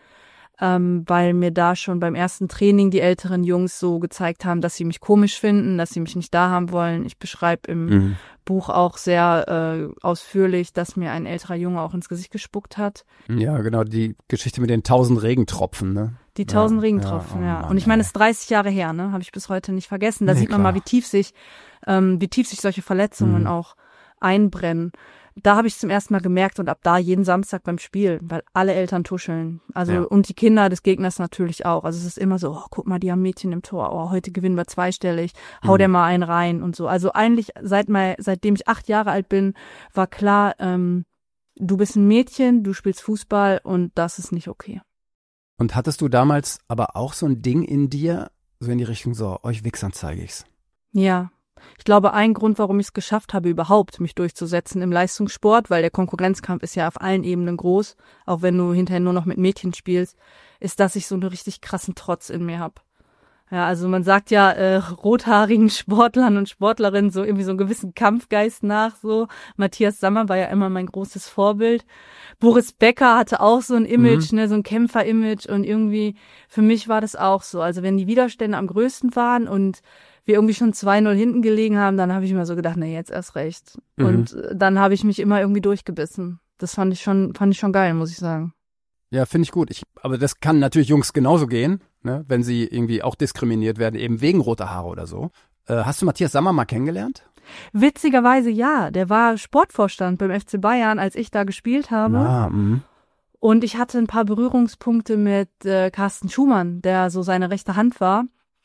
Speaker 3: Weil mir da schon beim ersten Training die älteren Jungs so gezeigt haben, dass sie mich komisch finden, dass sie mich nicht da haben wollen. Ich beschreibe im Buch auch sehr ausführlich, dass mir ein älterer Junge auch ins Gesicht gespuckt hat.
Speaker 2: Ja, genau, die Geschichte mit den 1000 Regentropfen, ne?
Speaker 3: Die 1000 Regentropfen, ja. Und ich meine, es ist 30 Jahre her, ne? Habe ich bis heute nicht vergessen. Da sieht man mal, wie tief sich solche Verletzungen auch einbrennen. da habe ich zum ersten Mal gemerkt und ab da jeden Samstag beim Spiel, weil alle Eltern tuscheln. Also und die Kinder des Gegners natürlich auch. Also es ist immer so, oh, guck mal, die haben Mädchen im Tor, oh, heute gewinnen wir zweistellig, hau der mal einen rein und so. Also eigentlich seitdem ich 8 Jahre alt bin, war klar, du bist ein Mädchen, du spielst Fußball und das ist nicht okay.
Speaker 2: Und hattest du damals aber auch so ein Ding in dir, so in die Richtung, so, euch Wichsern zeige ich's?
Speaker 3: Ja. Ich glaube, ein Grund, warum ich es geschafft habe, überhaupt mich durchzusetzen im Leistungssport, weil der Konkurrenzkampf ist ja auf allen Ebenen groß, auch wenn du hinterher nur noch mit Mädchen spielst, ist, dass ich so einen richtig krassen Trotz in mir habe. Ja, also man sagt ja rothaarigen Sportlern und Sportlerinnen so irgendwie so einen gewissen Kampfgeist nach, so. Matthias Sammer war ja immer mein großes Vorbild. Boris Becker hatte auch so ein Image, ne, so ein Kämpfer-Image und irgendwie für mich war das auch so. Also wenn die Widerstände am größten waren und wir irgendwie schon 2-0 hinten gelegen haben, dann habe ich mir so gedacht, na jetzt erst recht. Und dann habe ich mich immer irgendwie durchgebissen. Das fand ich schon geil, muss ich sagen.
Speaker 2: Ja, finde ich gut. Aber das kann natürlich Jungs genauso gehen, ne, wenn sie irgendwie auch diskriminiert werden, eben wegen roter Haare oder so. Hast du Matthias Sammer mal kennengelernt?
Speaker 3: Witzigerweise ja, der war Sportvorstand beim FC Bayern, als ich da gespielt habe. Und ich hatte ein paar Berührungspunkte mit Carsten Schumann, der so seine rechte Hand war.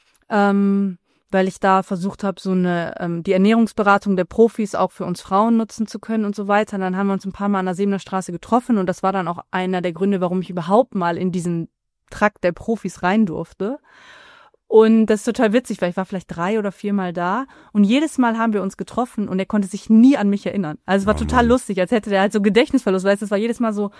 Speaker 3: Weil ich da versucht habe, so die Ernährungsberatung der Profis auch für uns Frauen nutzen zu können und so weiter. Und dann haben wir uns ein paar Mal an der Sebener Straße getroffen und das war dann auch einer der Gründe, warum ich überhaupt mal in diesen Trakt der Profis rein durfte. Und das ist total witzig, weil ich war vielleicht 3 oder 4 Mal da und jedes Mal haben wir uns getroffen und er konnte sich nie an mich erinnern. Also es war total lustig, als hätte der halt so Gedächtnisverlust, weißt du, es war jedes Mal so,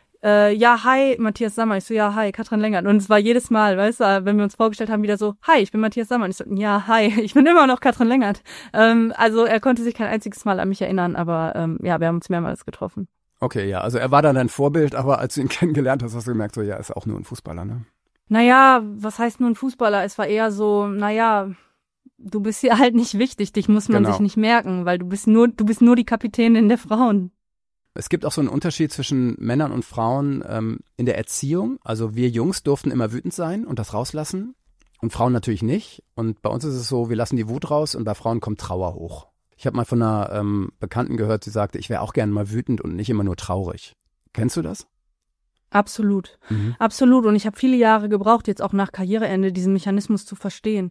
Speaker 3: ja, hi, Matthias Sammer. Ich so, ja, hi, Katrin Lengert. Und es war jedes Mal, weißt du, wenn wir uns vorgestellt haben, wieder so, hi, ich bin Matthias Sammer. Und ich so, ja, hi, ich bin immer noch Katrin Lengert. Also er konnte sich kein einziges Mal an mich erinnern, aber ja, wir haben uns mehrmals getroffen.
Speaker 2: Okay, ja, also er war dann dein Vorbild, aber als du ihn kennengelernt hast, hast du gemerkt, so, ja, ist auch nur ein Fußballer, ne?
Speaker 3: Naja, was heißt nur ein Fußballer? Es war eher so, naja, du bist hier halt nicht wichtig, dich muss man sich nicht merken, weil du bist nur die Kapitänin der Frauen.
Speaker 2: Es gibt auch so einen Unterschied zwischen Männern und Frauen in der Erziehung. Also wir Jungs durften immer wütend sein und das rauslassen und Frauen natürlich nicht. Und bei uns ist es so, wir lassen die Wut raus und bei Frauen kommt Trauer hoch. Ich habe mal von einer Bekannten gehört, die sagte, ich wäre auch gerne mal wütend und nicht immer nur traurig. Kennst du das?
Speaker 3: Absolut, absolut. Und ich habe viele Jahre gebraucht, jetzt auch nach Karriereende, diesen Mechanismus zu verstehen,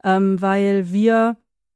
Speaker 3: weil wir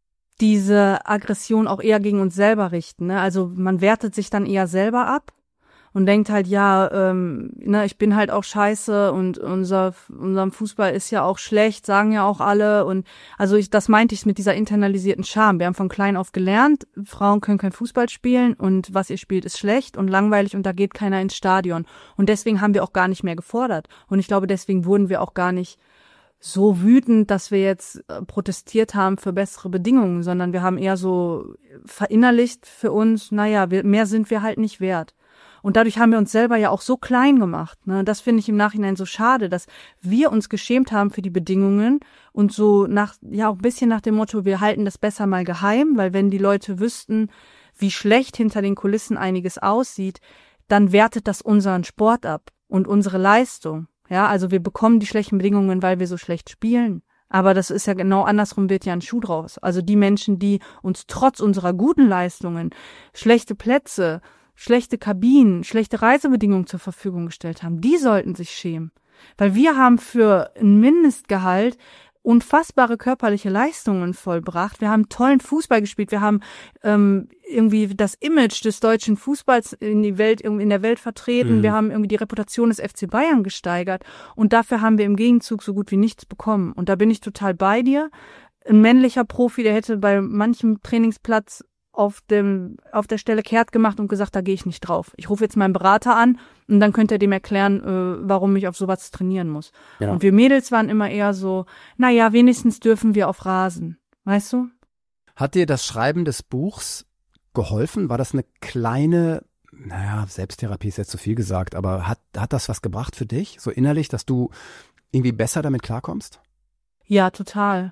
Speaker 3: diese Aggression auch eher gegen uns selber richten. Ne? Also man wertet sich dann eher selber ab und denkt halt, ja, ich bin halt auch scheiße und unserem Fußball ist ja auch schlecht, sagen ja auch alle. Und also das meinte ich mit dieser internalisierten Scham. Wir haben von klein auf gelernt, Frauen können kein Fußball spielen und was ihr spielt ist schlecht und langweilig und da geht keiner ins Stadion. Und deswegen haben wir auch gar nicht mehr gefordert. Und ich glaube, deswegen wurden wir auch gar nicht so wütend, dass wir jetzt protestiert haben für bessere Bedingungen, sondern wir haben eher so verinnerlicht für uns, naja, mehr sind wir halt nicht wert. Und dadurch haben wir uns selber ja auch so klein gemacht. Ne? Das finde ich im Nachhinein so schade, dass wir uns geschämt haben für die Bedingungen und so auch ein bisschen nach dem Motto, wir halten das besser mal geheim, weil wenn die Leute wüssten, wie schlecht hinter den Kulissen einiges aussieht, dann wertet das unseren Sport ab und unsere Leistung. Ja, also wir bekommen die schlechten Bedingungen, weil wir so schlecht spielen. Aber das ist ja genau andersrum, wird ja ein Schuh draus. Also die Menschen, die uns trotz unserer guten Leistungen schlechte Plätze, schlechte Kabinen, schlechte Reisebedingungen zur Verfügung gestellt haben, die sollten sich schämen. Weil wir haben für ein Mindestgehalt unfassbare körperliche Leistungen vollbracht. Wir haben tollen Fußball gespielt. Wir haben irgendwie das Image des deutschen Fußballs in der Welt vertreten. Wir haben irgendwie die Reputation des FC Bayern gesteigert. Und dafür haben wir im Gegenzug so gut wie nichts bekommen. Und da bin ich total bei dir. Ein männlicher Profi, der hätte bei manchem Trainingsplatz auf der Stelle kehrt gemacht und gesagt, da gehe ich nicht drauf. Ich rufe jetzt meinen Berater an und dann könnte er dem erklären, warum ich auf sowas trainieren muss. Ja. Und wir Mädels waren immer eher so, naja, wenigstens dürfen wir auf Rasen. Weißt du?
Speaker 2: Hat dir das Schreiben des Buchs geholfen? War das eine kleine, Selbsttherapie ist jetzt zu viel gesagt, aber hat das was gebracht für dich? So innerlich, dass du irgendwie besser damit klarkommst?
Speaker 3: Ja, total.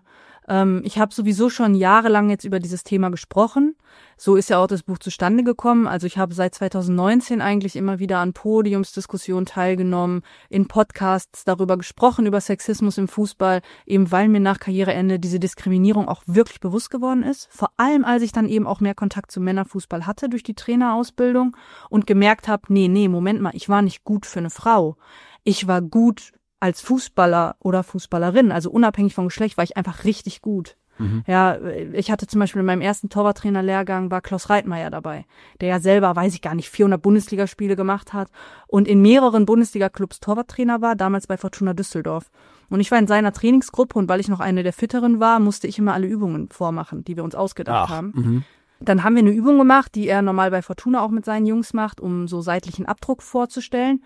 Speaker 3: Ich habe sowieso schon jahrelang jetzt über dieses Thema gesprochen. So ist ja auch das Buch zustande gekommen. Also ich habe seit 2019 eigentlich immer wieder an Podiumsdiskussionen teilgenommen, in Podcasts darüber gesprochen, über Sexismus im Fußball, eben weil mir nach Karriereende diese Diskriminierung auch wirklich bewusst geworden ist. Vor allem, als ich dann eben auch mehr Kontakt zum Männerfußball hatte durch die Trainerausbildung und gemerkt habe, nee, Moment mal, ich war nicht gut für eine Frau. Ich war gut als Fußballer oder Fußballerin, also unabhängig vom Geschlecht, war ich einfach richtig gut. Ja, ich hatte zum Beispiel in meinem ersten Torwarttrainerlehrgang war Klaus Reitmeier dabei, der ja selber, weiß ich gar nicht, 400 Bundesligaspiele gemacht hat und in mehreren Bundesliga-Clubs Torwarttrainer war, damals bei Fortuna Düsseldorf. Und ich war in seiner Trainingsgruppe und weil ich noch eine der Fitteren war, musste ich immer alle Übungen vormachen, die wir uns ausgedacht haben. Dann haben wir eine Übung gemacht, die er normal bei Fortuna auch mit seinen Jungs macht, um so seitlichen Abdruck vorzustellen.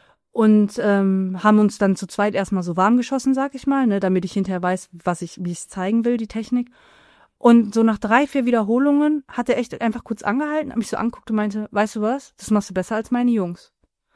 Speaker 3: Und haben uns dann zu zweit erstmal so warm geschossen, sag ich mal, ne, damit ich hinterher weiß, wie ich es zeigen will, die Technik. Und so nach 3-4 Wiederholungen hat er echt einfach kurz angehalten, hat mich so angeguckt und meinte, weißt du was, das machst du besser als meine Jungs.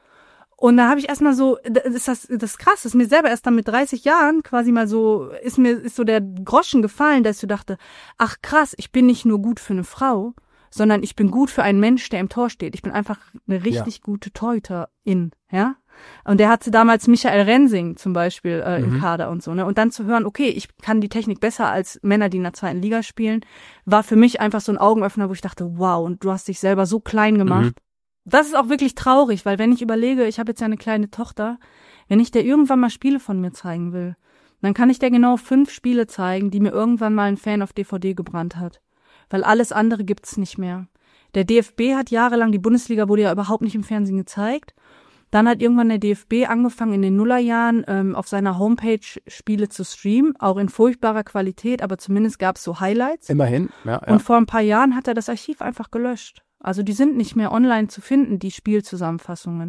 Speaker 3: Und da habe ich erstmal so, das ist krass, das ist mir selber erst dann mit 30 Jahren quasi mal so, ist so der Groschen gefallen, dass ich so dachte, ach krass, ich bin nicht nur gut für eine Frau, sondern ich bin gut für einen Mensch, der im Tor steht. Ich bin einfach eine richtig gute Torhüterin, ja. Und der hatte damals Michael Rensing zum Beispiel im Kader und so, ne? Und dann zu hören, okay, ich kann die Technik besser als Männer, die in der 2. Liga spielen, war für mich einfach so ein Augenöffner, wo ich dachte, wow, und du hast dich selber so klein gemacht. Das ist auch wirklich traurig, weil wenn ich überlege, ich habe jetzt ja eine kleine Tochter, wenn ich der irgendwann mal Spiele von mir zeigen will, dann kann ich der genau 5 Spiele zeigen, die mir irgendwann mal ein Fan auf DVD gebrannt hat. Weil alles andere gibt's nicht mehr. Der DFB hat jahrelang, die Bundesliga wurde ja überhaupt nicht im Fernsehen gezeigt. Dann hat irgendwann der DFB angefangen, in den Nullerjahren auf seiner Homepage Spiele zu streamen, auch in furchtbarer Qualität, aber zumindest gab's so Highlights.
Speaker 2: Immerhin, ja.
Speaker 3: Und vor ein paar Jahren hat er das Archiv einfach gelöscht. Also die sind nicht mehr online zu finden, die Spielzusammenfassungen.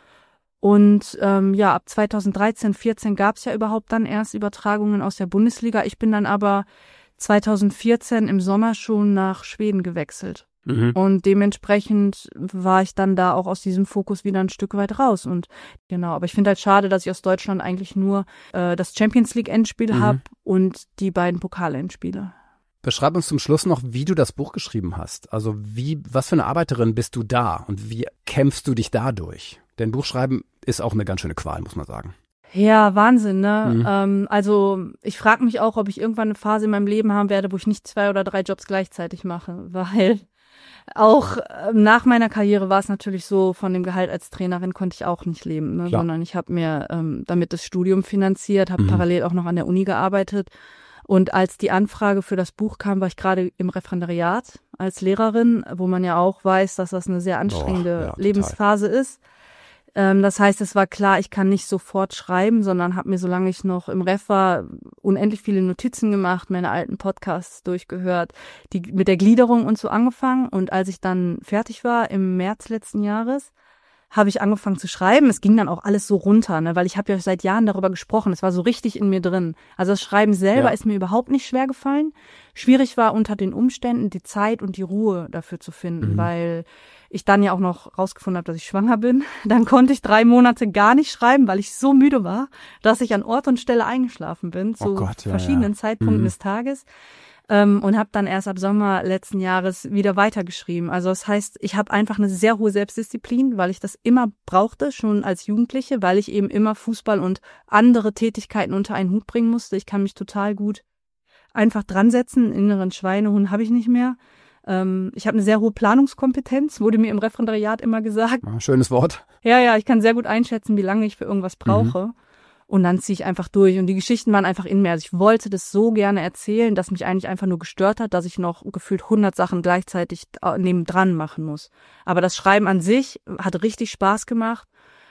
Speaker 3: Und ab 2013, 14 gab's ja überhaupt dann erst Übertragungen aus der Bundesliga. Ich bin dann aber 2014 im Sommer schon nach Schweden gewechselt. Und dementsprechend war ich dann da auch aus diesem Fokus wieder ein Stück weit raus. Und genau, aber ich finde halt schade, dass ich aus Deutschland eigentlich nur das Champions League Endspiel habe und die beiden Pokal-Endspiele.
Speaker 2: Beschreib uns zum Schluss noch, wie du das Buch geschrieben hast. Also was für eine Arbeiterin bist du da und wie kämpfst du dich dadurch? Denn Buchschreiben ist auch eine ganz schöne Qual, muss man sagen.
Speaker 3: Ja, Wahnsinn, ne? Also ich frage mich auch, ob ich irgendwann eine Phase in meinem Leben haben werde, wo ich nicht 2 oder 3 Jobs gleichzeitig mache, weil auch nach meiner Karriere war es natürlich so, von dem Gehalt als Trainerin konnte ich auch nicht leben, ne? Sondern ich habe mir damit das Studium finanziert, habe parallel auch noch an der Uni gearbeitet. Und als die Anfrage für das Buch kam, war ich gerade im Referendariat als Lehrerin, wo man ja auch weiß, dass das eine sehr anstrengende Lebensphase ist. Das heißt, es war klar, ich kann nicht sofort schreiben, sondern habe mir, solange ich noch im Ref war, unendlich viele Notizen gemacht, meine alten Podcasts durchgehört, die mit der Gliederung und so angefangen. Und als ich dann fertig war im März letzten Jahres, habe ich angefangen zu schreiben. Es ging dann auch alles so runter, ne, weil ich habe ja seit Jahren darüber gesprochen. Es war so richtig in mir drin. Also das Schreiben selber ist mir überhaupt nicht schwer gefallen. Schwierig war unter den Umständen die Zeit und die Ruhe dafür zu finden, weil ich dann ja auch noch rausgefunden habe, dass ich schwanger bin. Dann konnte ich 3 Monate gar nicht schreiben, weil ich so müde war, dass ich an Ort und Stelle eingeschlafen bin, zu verschiedenen Zeitpunkten des Tages. Und habe dann erst ab Sommer letzten Jahres wieder weitergeschrieben. Also das heißt, ich habe einfach eine sehr hohe Selbstdisziplin, weil ich das immer brauchte, schon als Jugendliche, weil ich eben immer Fußball und andere Tätigkeiten unter einen Hut bringen musste. Ich kann mich total gut einfach dran setzen. Einen inneren Schweinehund habe ich nicht mehr. Ich habe eine sehr hohe Planungskompetenz, wurde mir im Referendariat immer gesagt.
Speaker 2: Schönes Wort.
Speaker 3: Ja, ich kann sehr gut einschätzen, wie lange ich für irgendwas brauche. Und dann ziehe ich einfach durch. Und die Geschichten waren einfach in mir. Also ich wollte das so gerne erzählen, dass mich eigentlich einfach nur gestört hat, dass ich noch gefühlt 100 Sachen gleichzeitig nebendran machen muss. Aber das Schreiben an sich hat richtig Spaß gemacht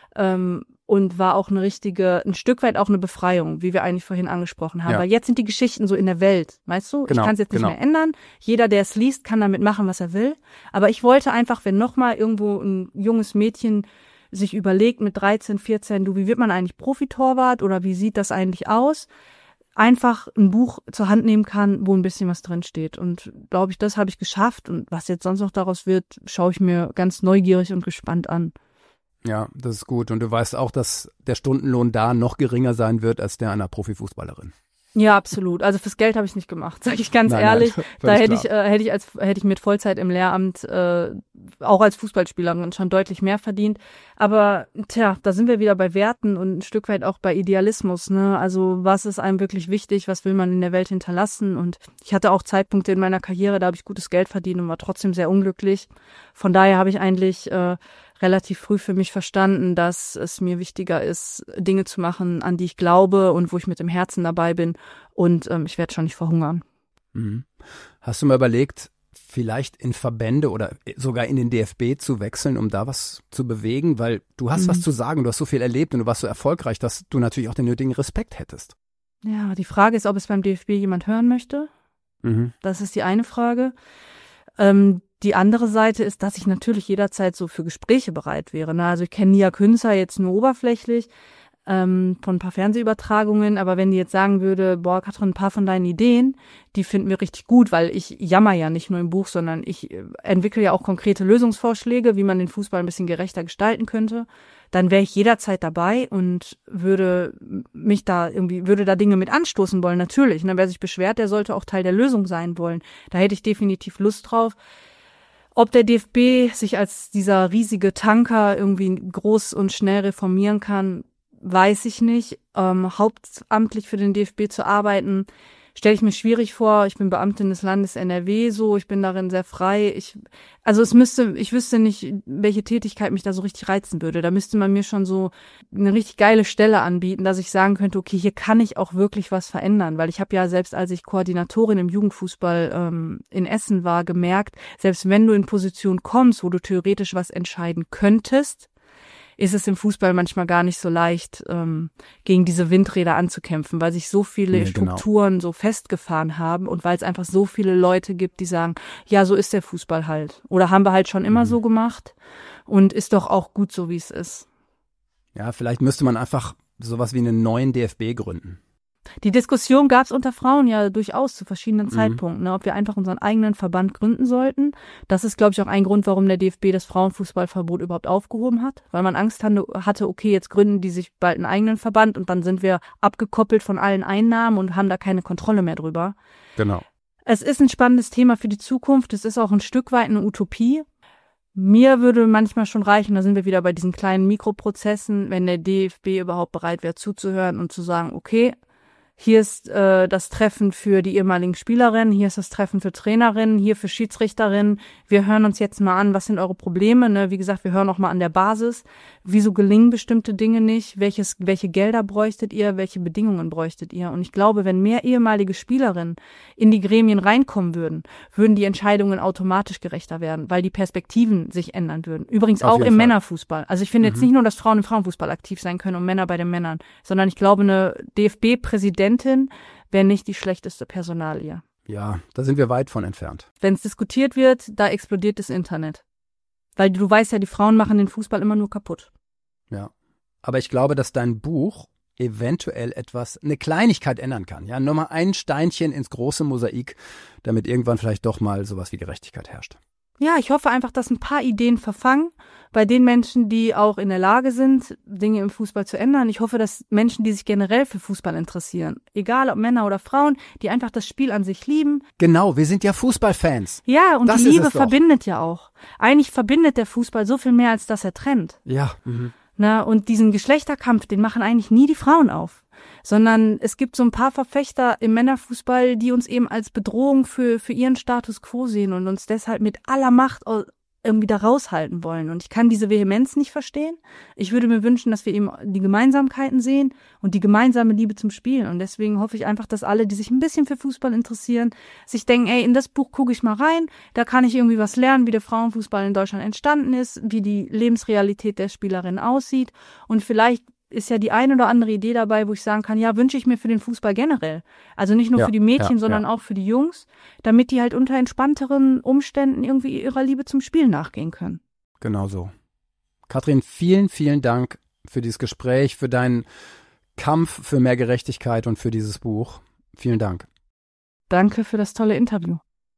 Speaker 3: und war auch ein Stück weit auch eine Befreiung, wie wir eigentlich vorhin angesprochen haben.
Speaker 2: Ja.
Speaker 3: Weil jetzt sind die Geschichten so in der Welt, weißt du?
Speaker 2: Genau,
Speaker 3: ich kann es jetzt nicht mehr ändern. Jeder, der es liest, kann damit machen, was er will. Aber ich wollte einfach, wenn nochmal irgendwo ein junges Mädchen sich überlegt mit 13, 14, wie wird man eigentlich Profitorwart oder wie sieht das eigentlich aus, einfach ein Buch zur Hand nehmen kann, wo ein bisschen was drin steht. Und glaube ich, das habe ich geschafft. Und was jetzt sonst noch daraus wird, schaue ich mir ganz neugierig und gespannt an.
Speaker 2: Ja, das ist gut. Und du weißt auch, dass der Stundenlohn da noch geringer sein wird als der einer Profifußballerin.
Speaker 3: Ja, absolut. Also fürs Geld habe ich nicht gemacht, sage ich ganz ehrlich. Da hätte ich mit Vollzeit im Lehramt auch als Fußballspielerin schon deutlich mehr verdient. Aber da sind wir wieder bei Werten und ein Stück weit auch bei Idealismus, ne? Also was ist einem wirklich wichtig, was will man in der Welt hinterlassen? Und ich hatte auch Zeitpunkte in meiner Karriere, da habe ich gutes Geld verdient und war trotzdem sehr unglücklich. Von daher habe ich eigentlich relativ früh für mich verstanden, dass es mir wichtiger ist, Dinge zu machen, an die ich glaube und wo ich mit dem Herzen dabei bin. Und ich werde schon nicht verhungern.
Speaker 2: Mhm. Hast du mal überlegt, vielleicht in Verbände oder sogar in den DFB zu wechseln, um da was zu bewegen? Weil du hast was zu sagen, du hast so viel erlebt und du warst so erfolgreich, dass du natürlich auch den nötigen Respekt hättest.
Speaker 3: Ja, die Frage ist, ob es beim DFB jemand hören möchte. Mhm. Das ist die eine Frage. Die andere Seite ist, dass ich natürlich jederzeit so für Gespräche bereit wäre. Ne? Also ich kenne Nia Künzer jetzt nur oberflächlich von ein paar Fernsehübertragungen, aber wenn die jetzt sagen würde, boah, Katrin, ein paar von deinen Ideen, die finden wir richtig gut, weil ich jammer ja nicht nur im Buch, sondern ich entwickle ja auch konkrete Lösungsvorschläge, wie man den Fußball ein bisschen gerechter gestalten könnte, dann wäre ich jederzeit dabei und würde da Dinge mit anstoßen wollen, natürlich. Ne? Wer sich beschwert, der sollte auch Teil der Lösung sein wollen. Da hätte ich definitiv Lust drauf. Ob der DFB sich als dieser riesige Tanker irgendwie groß und schnell reformieren kann, weiß ich nicht. Hauptamtlich für den DFB zu arbeiten, stelle ich mir schwierig vor. Ich bin Beamtin des Landes NRW, ich bin darin sehr frei. Ich wüsste nicht, welche Tätigkeit mich da so richtig reizen würde. Da müsste man mir schon so eine richtig geile Stelle anbieten, dass ich sagen könnte, okay, hier kann ich auch wirklich was verändern. Weil ich habe ja selbst, als ich Koordinatorin im Jugendfußball in Essen war, gemerkt, selbst wenn du in Position kommst, wo du theoretisch was entscheiden könntest, ist es im Fußball manchmal gar nicht so leicht, gegen diese Windräder anzukämpfen, weil sich so viele Strukturen so festgefahren haben und weil es einfach so viele Leute gibt, die sagen, ja, so ist der Fußball halt. Oder haben wir halt schon immer so gemacht und ist doch auch gut so, wie es ist.
Speaker 2: Ja, vielleicht müsste man einfach sowas wie einen neuen DFB gründen.
Speaker 3: Die Diskussion gab es unter Frauen ja durchaus zu verschiedenen Zeitpunkten, ne, ob wir einfach unseren eigenen Verband gründen sollten. Das ist, glaube ich, auch ein Grund, warum der DFB das Frauenfußballverbot überhaupt aufgehoben hat, weil man Angst hatte, okay, jetzt gründen die sich bald einen eigenen Verband und dann sind wir abgekoppelt von allen Einnahmen und haben da keine Kontrolle mehr drüber.
Speaker 2: Genau.
Speaker 3: Es ist ein spannendes Thema für die Zukunft. Es ist auch ein Stück weit eine Utopie. Mir würde manchmal schon reichen, da sind wir wieder bei diesen kleinen Mikroprozessen, wenn der DFB überhaupt bereit wäre zuzuhören und zu sagen, okay, hier ist das Treffen für die ehemaligen Spielerinnen, hier ist das Treffen für Trainerinnen, hier für Schiedsrichterinnen. Wir hören uns jetzt mal an, was sind eure Probleme? Ne? Wie gesagt, wir hören auch mal an der Basis. Wieso gelingen bestimmte Dinge nicht? Welche Gelder bräuchtet ihr? Welche Bedingungen bräuchtet ihr? Und ich glaube, wenn mehr ehemalige Spielerinnen in die Gremien reinkommen würden die Entscheidungen automatisch gerechter werden, weil die Perspektiven sich ändern würden. Übrigens auch im Männerfußball. Also ich finde jetzt nicht nur, dass Frauen im Frauenfußball aktiv sein können und Männer bei den Männern, sondern ich glaube, eine DFB-Präsidentin wäre nicht die schlechteste Personalie.
Speaker 2: Ja, da sind wir weit von entfernt.
Speaker 3: Wenn es diskutiert wird, da explodiert das Internet. Weil du weißt ja, die Frauen machen den Fußball immer nur kaputt.
Speaker 2: Ja, aber ich glaube, dass dein Buch eventuell eine Kleinigkeit ändern kann. Ja, nur mal ein Steinchen ins große Mosaik, damit irgendwann vielleicht doch mal sowas wie Gerechtigkeit herrscht.
Speaker 3: Ja, ich hoffe einfach, dass ein paar Ideen verfangen bei den Menschen, die auch in der Lage sind, Dinge im Fußball zu ändern. Ich hoffe, dass Menschen, die sich generell für Fußball interessieren, egal ob Männer oder Frauen, die einfach das Spiel an sich lieben.
Speaker 2: Genau, wir sind ja Fußballfans.
Speaker 3: Ja, und die Liebe verbindet ja auch. Eigentlich verbindet der Fußball so viel mehr, als dass er trennt.
Speaker 2: Ja.
Speaker 3: Na, und diesen Geschlechterkampf, den machen eigentlich nie die Frauen auf. Sondern es gibt so ein paar Verfechter im Männerfußball, die uns eben als Bedrohung für ihren Status quo sehen und uns deshalb mit aller Macht irgendwie da raushalten wollen. Und ich kann diese Vehemenz nicht verstehen. Ich würde mir wünschen, dass wir eben die Gemeinsamkeiten sehen und die gemeinsame Liebe zum Spiel. Und deswegen hoffe ich einfach, dass alle, die sich ein bisschen für Fußball interessieren, sich denken, ey, in das Buch gucke ich mal rein, da kann ich irgendwie was lernen, wie der Frauenfußball in Deutschland entstanden ist, wie die Lebensrealität der Spielerin aussieht. Und vielleicht ist ja die eine oder andere Idee dabei, wo ich sagen kann, ja, wünsche ich mir für den Fußball generell. Also nicht nur für die Mädchen, sondern auch für die Jungs, damit die halt unter entspannteren Umständen irgendwie ihrer Liebe zum Spiel nachgehen können.
Speaker 2: Genau so. Katrin, vielen, vielen Dank für dieses Gespräch, für deinen Kampf für mehr Gerechtigkeit und für dieses Buch. Vielen Dank.
Speaker 3: Danke für das tolle Interview.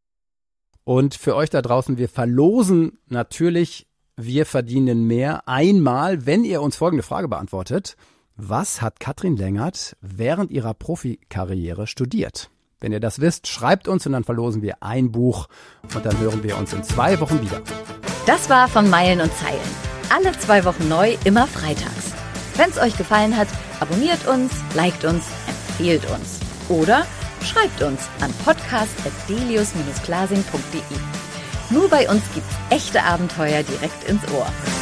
Speaker 2: Und für euch da draußen, wir verlosen natürlich Wir verdienen mehr einmal, wenn ihr uns folgende Frage beantwortet. Was hat Katrin Lengert während ihrer Profikarriere studiert? Wenn ihr das wisst, schreibt uns und dann verlosen wir ein Buch und dann hören wir uns in 2 Wochen wieder.
Speaker 1: Das war von Meilen und Zeilen. Alle 2 Wochen neu, immer freitags. Wenn es euch gefallen hat, abonniert uns, liked uns, empfehlt uns. Oder schreibt uns an podcast@delius-glasing.de. Nur bei uns gibt's echte Abenteuer direkt ins Ohr.